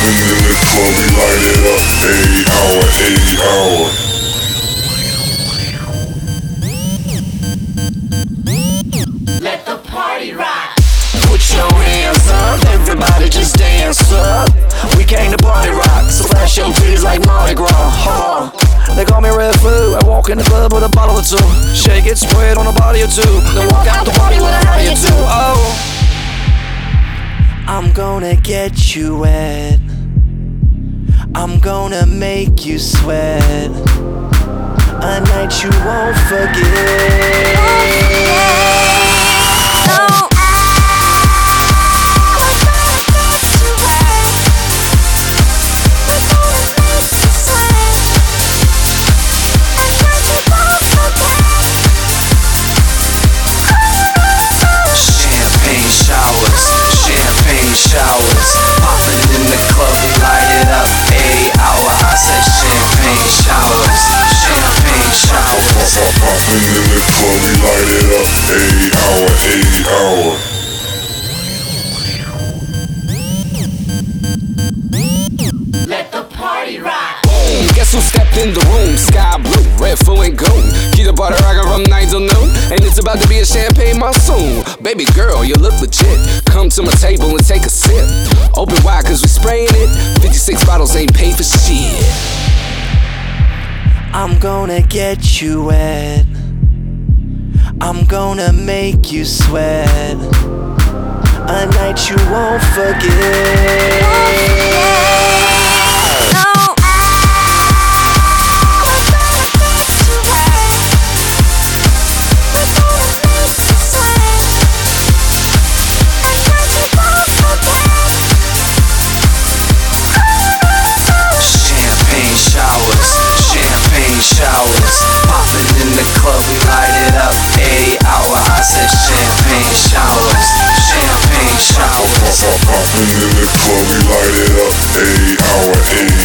poppin' in the club, we light it up. 8 hour, 8 hour. Let the party rock. Put your hands up, everybody just dance up. We came to party rock, so flash your titties like Mardi Gras. They call me Red Foo. I walk in the club with a bottle or two. Shake it, spray it on a body or two. Then walk out the party with a howdy or two. Oh, I'm gonna get you wet. I'm gonna make you sweat. A night you won't forget. Showers, popping in the club, we light it up. 8 hour, I said champagne showers, champagne showers. Poppin' in the club, we light it up. 8 hour, 8 hour. Let the party rock. Boom, guess who stepped in the room? Sky blue, red, full and gold. Keep the party rockin' from 9 till noon, and it's about to be a champagne monsoon. Baby girl, you look legit. Come to my table and take a sip. Open wide cause we spraying it. 56 bottles ain't paid for shit. I'm gonna get you wet. I'm gonna make you sweat. A night you won't forget. Showers, popping in the club, we light it up. 8 hour, I said champagne showers, champagne showers. Poppin' in the club, we light it up. 8 hour, 8